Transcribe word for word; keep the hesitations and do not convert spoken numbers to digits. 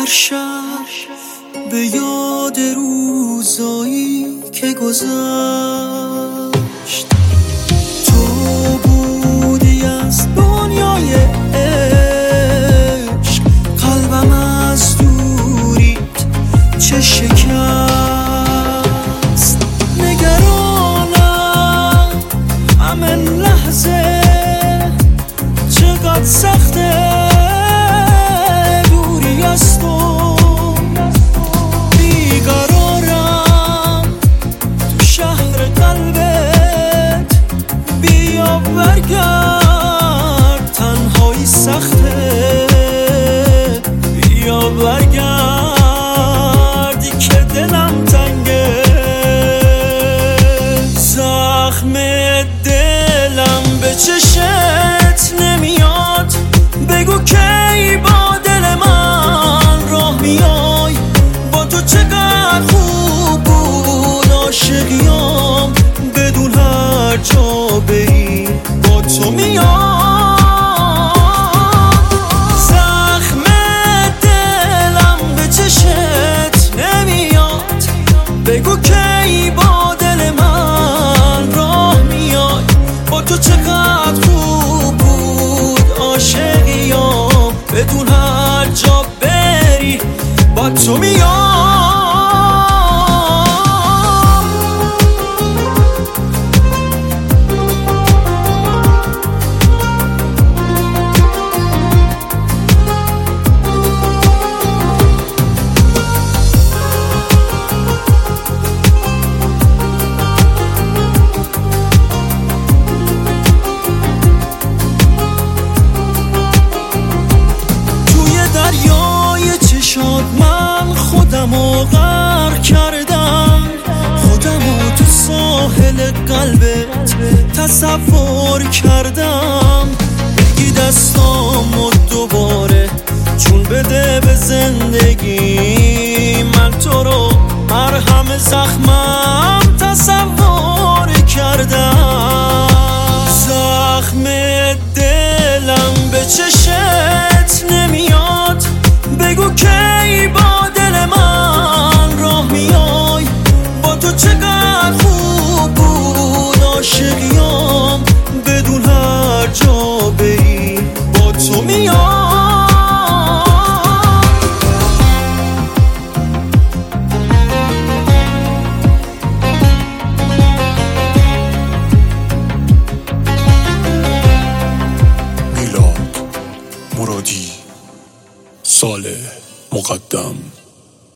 شب به یاد روزایی که گذشت، تو بودی از دنیای عشق، قلبم از دوریت چه شکست. نگرانم همه لحظه چقدر سخته دوری از تو، بیقرارم تو شهر قلبت، بیا برگرد تنهایی سخته، بیا برگردی که دلم تنگه. زخم دلم به چشت نمیاد، بگو کی با دل من راه میای، با تو چقدر خوب بود عاشقیام، بدون هر جا بری با تو میام. زخم دلم به چشت نمیاد، بگو کی با دل من راه میای، با تو چقدر خوب بود عاشقیام، بدون هر جا بری با تو میام. من خودمو غرق کردم، خودمو تو ساحل قلبت تصور کردم، بگی دستامو دوباره چون بده به زندگی، من تو رو مرهم زخمم تصور کردم. زخم دلم به چشت نمیاد، بگو کی با دل من راه میای، با تو چقدر خوب بود عاشقیام، بدون هر جا بری با تو میام. میلاد مرادی، صالح مقدم.